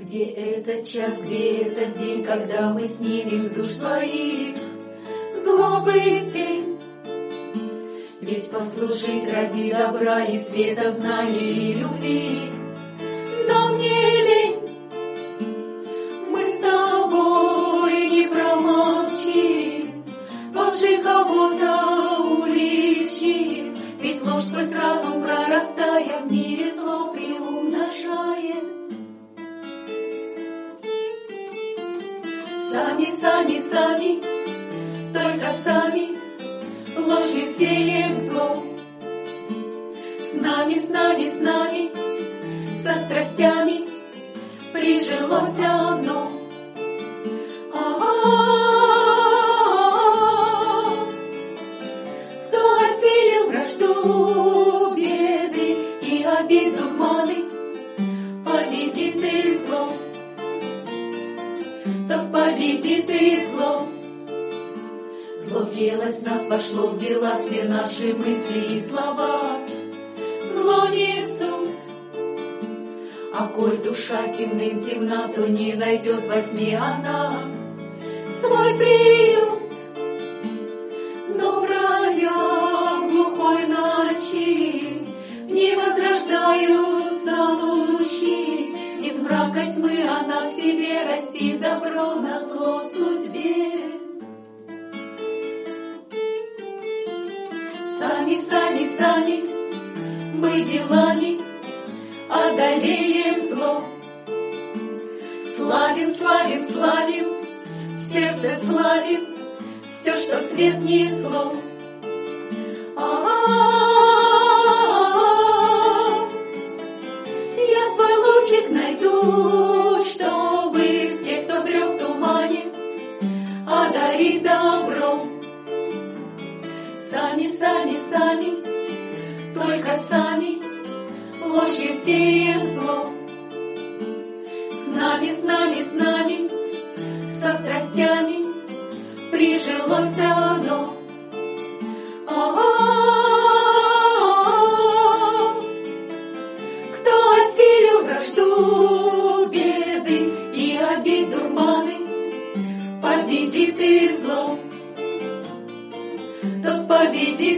Где этот час, где этот день, когда мы снимем с душ своих злобы тень? Ведь послушать ради добра и света, знаний и любви нам не лень. Мы с тобой не промолчим, во лжи кого-то уличим, ведь ложь сквозь разум прорастая в мире зло приумножает. Сами, только сами ложью сеем зло. С нами, со страстями прижилось одно. Кто осилил вражду, беды и обид дурманы, победит и зло. Так победит и зло. Зло въелось в нас, вошло в дела, все наши мысли и слова зло несут. А коль душа темным темна, то не найдет во тьме она свой приют. Но бродя в глухой ночи, не возрождаются лучи. Из мрака тьмы она в себе растит добро на зло судьбе. Сами, мы делами одолеем зло. Славим, в сердце славим все, что свет несло. Я свой лучик найду, чтобы всех, кто брел в тумане, одарить добром. Сами, только сами ложью сеем зло. С нами, со страстями прижилось одно. Кто осилил вражду, беды и обид дурманы, победит и зло. Тот победит